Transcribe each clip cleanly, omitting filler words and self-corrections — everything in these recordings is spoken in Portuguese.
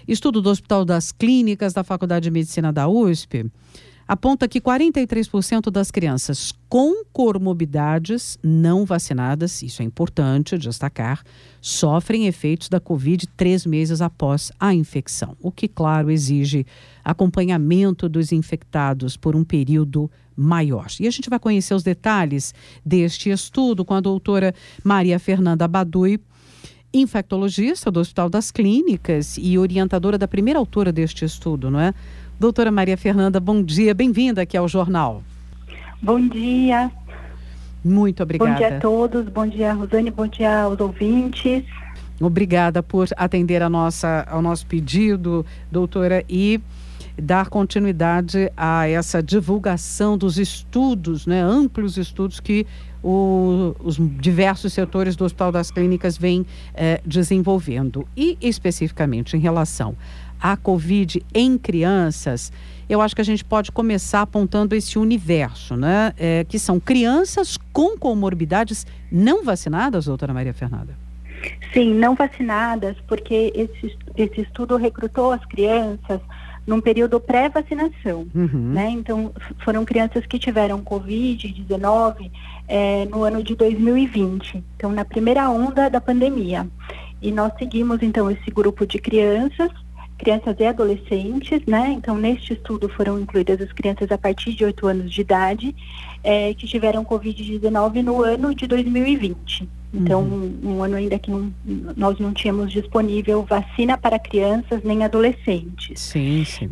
estudo do Hospital das Clínicas da Faculdade de Medicina da USP aponta que 43% das crianças com comorbidades não vacinadas, isso é importante destacar, sofrem efeitos da Covid 3 meses após a infecção, o que, claro, exige acompanhamento dos infectados por um período maior. E a gente vai conhecer os detalhes deste estudo com a doutora Maria Fernanda Badui, infectologista do Hospital das Clínicas e orientadora da primeira autora deste estudo, não é? Doutora Maria Fernanda, bom dia, bem-vinda aqui ao Jornal. Bom dia. Muito obrigada. Bom dia a todos, bom dia Rosane, bom dia aos ouvintes. Obrigada por atender ao nosso pedido, doutora, e dar continuidade a essa divulgação dos estudos, né, amplos estudos que os diversos setores do Hospital das Clínicas vêm desenvolvendo. E especificamente em relação à Covid em crianças, eu acho que a gente pode começar apontando esse universo, né? Que são crianças com comorbidades não vacinadas, doutora Maria Fernanda? Sim, não vacinadas, porque esse estudo recrutou as crianças num período pré-vacinação, né? Então, foram crianças que tiveram Covid-19 no ano de 2020, então na primeira onda da pandemia. E nós seguimos, então, esse grupo de crianças e adolescentes, né? Então, neste estudo foram incluídas as crianças a partir de 8 anos de idade, que tiveram Covid-19 no ano de 2020. Então, um ano ainda que nós não tínhamos disponível vacina para crianças nem adolescentes. Sim, sim.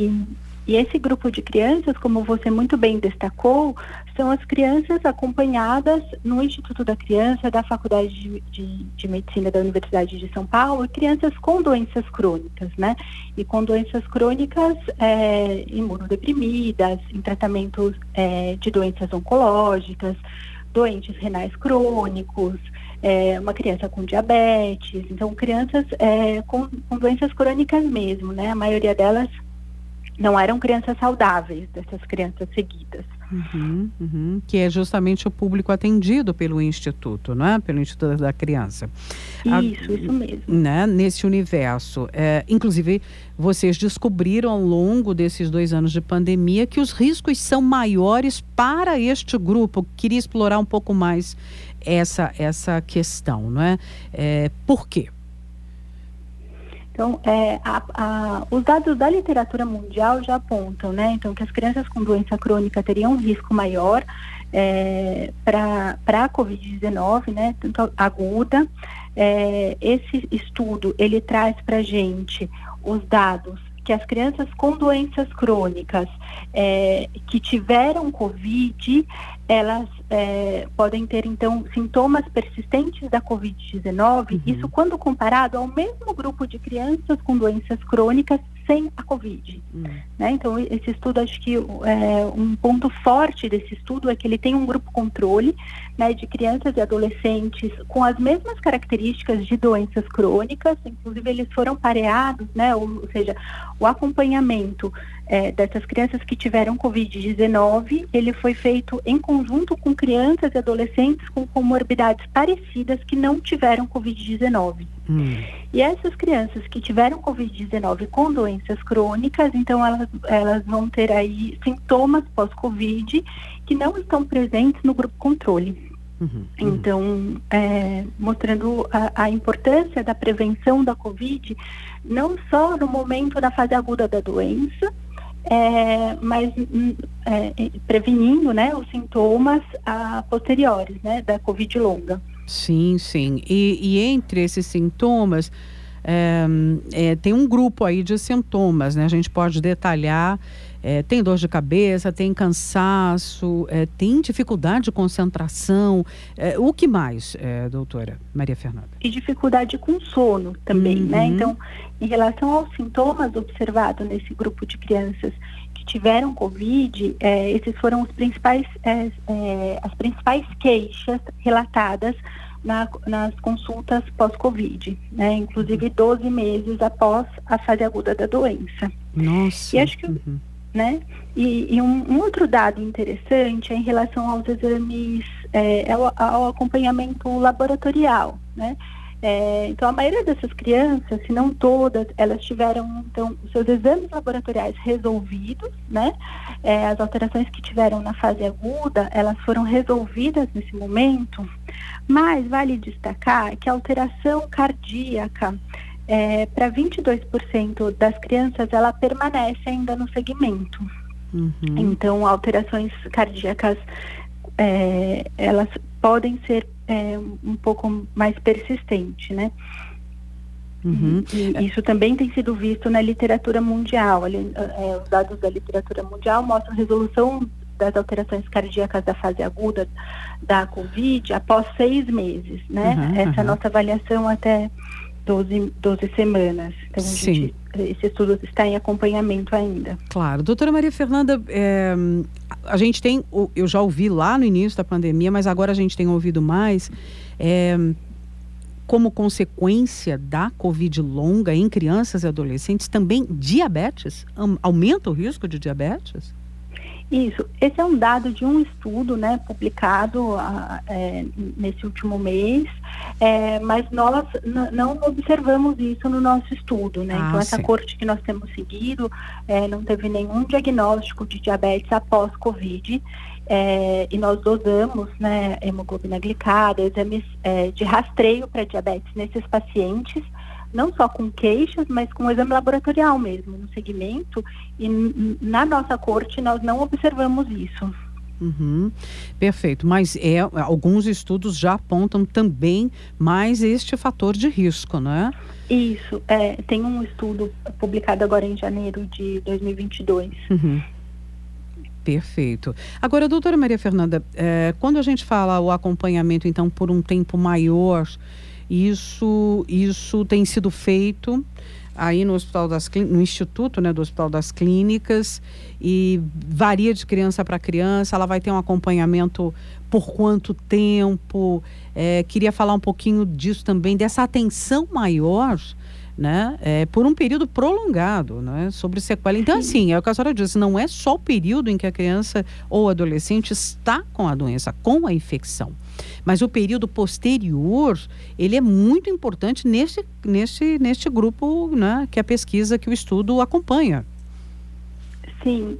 E esse grupo de crianças, como você muito bem destacou, são as crianças acompanhadas no Instituto da Criança, da Faculdade de Medicina da Universidade de São Paulo, e crianças com doenças crônicas, né? E com doenças crônicas imunodeprimidas, em tratamentos de doenças oncológicas, doentes renais crônicos, uma criança com diabetes, então crianças com doenças crônicas mesmo, né? A maioria delas não eram crianças saudáveis, dessas crianças seguidas. Que é justamente o público atendido pelo Instituto, não é? Pelo Instituto da Criança. Isso mesmo. Né? Nesse universo. Inclusive, vocês descobriram ao longo desses 2 anos de pandemia que os riscos são maiores para este grupo. Eu queria explorar um pouco mais essa questão, não é? Por quê? Então, os dados da literatura mundial já apontam, né? Então, que as crianças com doença crônica teriam um risco maior para a Covid-19, né? Tanto aguda. Esse estudo, ele traz para a gente os dados que as crianças com doenças crônicas que tiveram Covid, elas podem ter, então, sintomas persistentes da Covid-19, isso quando comparado ao mesmo grupo de crianças com doenças crônicas sem a Covid. Né? Então, esse estudo, acho que um ponto forte desse estudo é que ele tem um grupo controle, né, de crianças e adolescentes com as mesmas características de doenças crônicas, inclusive eles foram pareados, né, ou seja, o acompanhamento dessas crianças que tiveram Covid-19, ele foi feito em conjunto com crianças e adolescentes com comorbidades parecidas que não tiveram Covid-19. E essas crianças que tiveram Covid-19 com doenças crônicas, então elas vão ter aí sintomas pós-Covid que não estão presentes no grupo controle. Então, mostrando a importância da prevenção da Covid, não só no momento da fase aguda da doença, mas prevenindo, né, os sintomas posteriores, né, da Covid longa. Sim, sim. E entre esses sintomas, tem um grupo aí de sintomas, né? A gente pode detalhar. Tem dor de cabeça, tem cansaço, tem dificuldade de concentração. O que mais, doutora Maria Fernanda? E dificuldade com sono também, né? Então, em relação aos sintomas observados nesse grupo de crianças que tiveram Covid, esses foram as principais queixas relatadas nas consultas pós-Covid, né? Inclusive 12 meses após a fase aguda da doença. Nossa! E acho que né? E um outro dado interessante é em relação aos exames, ao acompanhamento laboratorial, né? Então, a maioria dessas crianças, se não todas, elas tiveram, então, os seus exames laboratoriais resolvidos, né? As alterações que tiveram na fase aguda, elas foram resolvidas nesse momento, mas vale destacar que a alteração cardíaca, para 22% das crianças, ela permanece ainda no segmento. Então, alterações cardíacas, elas podem ser um pouco mais persistentes, né? E isso também tem sido visto na literatura mundial. Os dados da literatura mundial mostram a resolução das alterações cardíacas da fase aguda da COVID após 6 meses, né? Essa é a nossa avaliação até 12 semanas. Então, esse estudo está em acompanhamento ainda. Claro. Doutora Maria Fernanda, a gente tem, eu já ouvi lá no início da pandemia, mas agora a gente tem ouvido mais, como consequência da Covid longa em crianças e adolescentes, também diabetes? Aumenta o risco de diabetes? Isso, esse é um dado de um estudo, né, publicado nesse último mês, mas nós não observamos isso no nosso estudo, né? Então, essa corte que nós temos seguido não teve nenhum diagnóstico de diabetes após Covid, e nós dosamos, né, hemoglobina glicada, exames de rastreio para diabetes nesses pacientes, não só com queixas, mas com exame laboratorial mesmo, no segmento, e na nossa corte nós não observamos isso. Perfeito, mas alguns estudos já apontam também mais este fator de risco, não é? Isso, tem um estudo publicado agora em janeiro de 2022. Perfeito. Agora, doutora Maria Fernanda, quando a gente fala o acompanhamento, então, por um tempo maior, isso tem sido feito aí no no Instituto, né, do Hospital das Clínicas, e varia de criança para criança. Ela vai ter um acompanhamento por quanto tempo? Queria falar um pouquinho disso também, dessa atenção maior, né, por um período prolongado, né, sobre sequela. Então, assim, é o que a senhora disse, não é só o período em que a criança ou adolescente está com a doença, com a infecção, mas o período posterior, ele é muito importante neste grupo, né, que a pesquisa, que o estudo acompanha. Sim,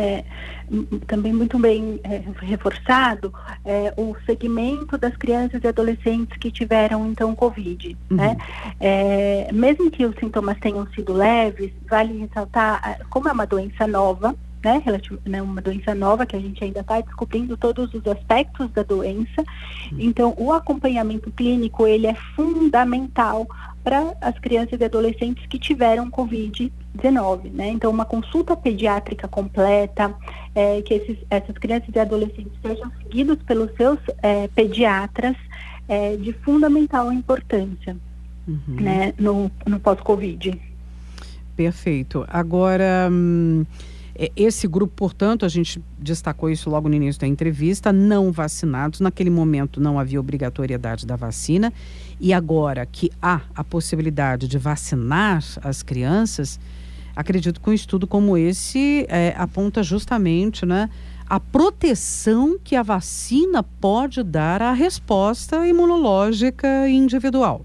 também muito bem reforçado o segmento das crianças e adolescentes que tiveram, então, Covid, né? Mesmo que os sintomas tenham sido leves, vale ressaltar, como é uma doença nova, né, uma doença nova que a gente ainda está descobrindo todos os aspectos da doença, então o acompanhamento clínico, ele é fundamental para as crianças e adolescentes que tiveram Covid-19, né? Então, uma consulta pediátrica completa, que essas crianças e adolescentes sejam seguidos pelos seus pediatras, de fundamental importância, né, no pós-Covid. Perfeito. Agora, esse grupo, portanto, a gente destacou isso logo no início da entrevista, não vacinados. Naquele momento não havia obrigatoriedade da vacina, e agora que há a possibilidade de vacinar as crianças, acredito que um estudo como esse aponta justamente, né, a proteção que a vacina pode dar à resposta imunológica individual.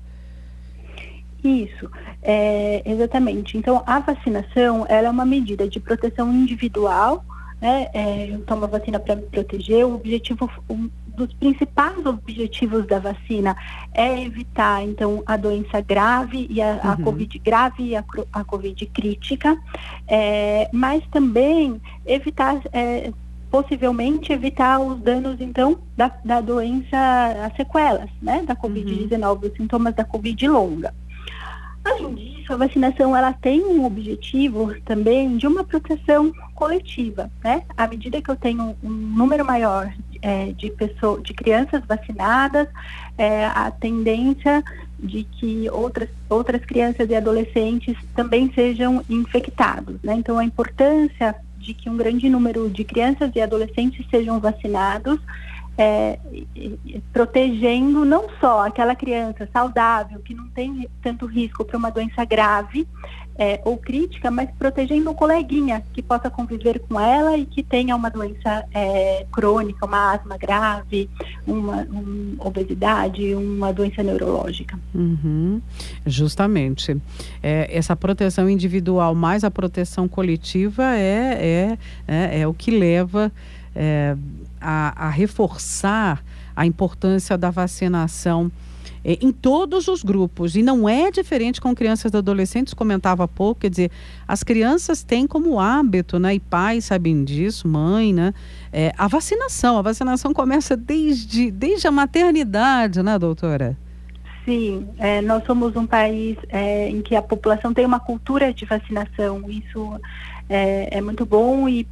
Isso, exatamente. Então, a vacinação, ela é uma medida de proteção individual, né? Eu tomo a vacina para me proteger. O objetivo, um dos principais objetivos da vacina é evitar, então, a doença grave e a Covid grave e a Covid crítica, mas também evitar, possivelmente evitar os danos, então, da doença, as sequelas, né, da Covid-19, os sintomas da Covid longa. Além disso, a vacinação, ela tem um objetivo também de uma proteção coletiva, né? À medida que eu tenho um número maior de crianças vacinadas, a tendência de que outras crianças e adolescentes também sejam infectados, né? Então, a importância de que um grande número de crianças e adolescentes sejam vacinados protegendo não só aquela criança saudável, que não tem tanto risco para uma doença grave ou crítica, mas protegendo o coleguinha que possa conviver com ela e que tenha uma doença crônica, uma asma grave, uma obesidade, uma doença neurológica. Justamente. Essa proteção individual mais a proteção coletiva é o que leva a reforçar a importância da vacinação em todos os grupos, e não é diferente com crianças e adolescentes, comentava há pouco, quer dizer, as crianças têm como hábito, né, e pais sabem disso, mãe, né, a vacinação começa desde a maternidade, né, doutora? Sim, nós somos um país em que a população tem uma cultura de vacinação, isso é muito bom, e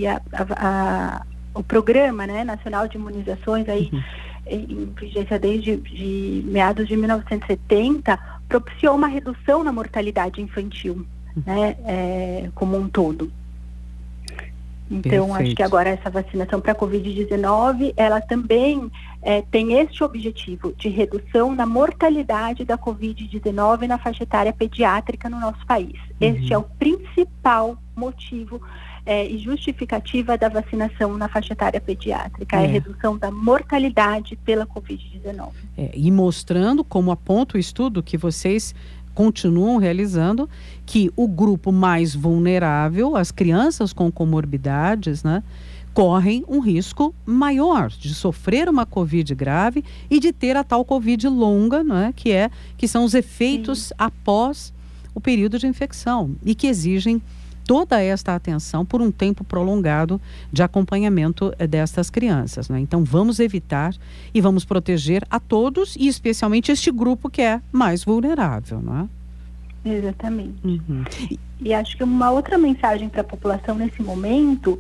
o Programa, né, Nacional de Imunizações, aí, em vigência desde meados de 1970, propiciou uma redução na mortalidade infantil, né, como um todo. Então, Perfeito. acho que agora essa vacinação para a Covid-19, ela também tem este objetivo de redução na mortalidade da Covid-19 na faixa etária pediátrica no nosso país. Este é o principal motivo e justificativa da vacinação na faixa etária pediátrica, a redução da mortalidade pela Covid-19. E mostrando, como aponta o estudo que vocês continuam realizando, que o grupo mais vulnerável, as crianças com comorbidades, né, correm um risco maior de sofrer uma Covid grave e de ter a tal Covid longa, né, que são os efeitos após o período de infecção e que exigem toda esta atenção por um tempo prolongado de acompanhamento destas crianças, né? Então vamos evitar e vamos proteger a todos e especialmente este grupo que é mais vulnerável, não é? Exatamente. E acho que uma outra mensagem para a população nesse momento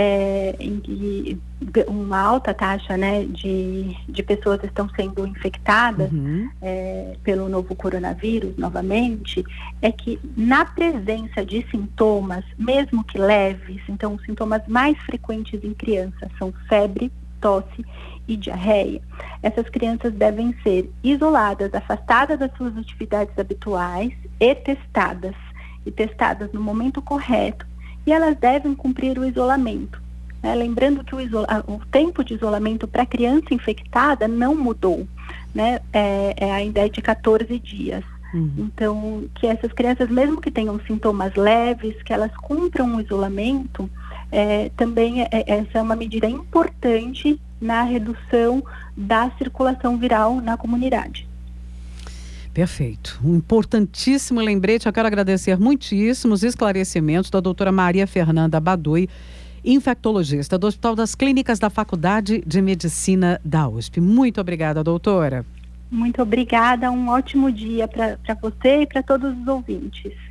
em que uma alta taxa, né, de pessoas estão sendo infectadas pelo novo coronavírus novamente, é que na presença de sintomas, mesmo que leves, então os sintomas mais frequentes em crianças são febre, tosse e diarreia. Essas crianças devem ser isoladas, afastadas das suas atividades habituais e testadas no momento correto, e elas devem cumprir o isolamento. Lembrando que o tempo de isolamento para a criança infectada não mudou, né? Ainda é de 14 dias. Então, que essas crianças, mesmo que tenham sintomas leves, que elas cumpram o isolamento, também essa é uma medida importante na redução da circulação viral na comunidade. Perfeito. Um importantíssimo lembrete. Eu quero agradecer muitíssimos esclarecimentos da doutora Maria Fernanda Badoy, infectologista do Hospital das Clínicas da Faculdade de Medicina da USP. Muito obrigada, doutora. Muito obrigada. Um ótimo dia para você e para todos os ouvintes.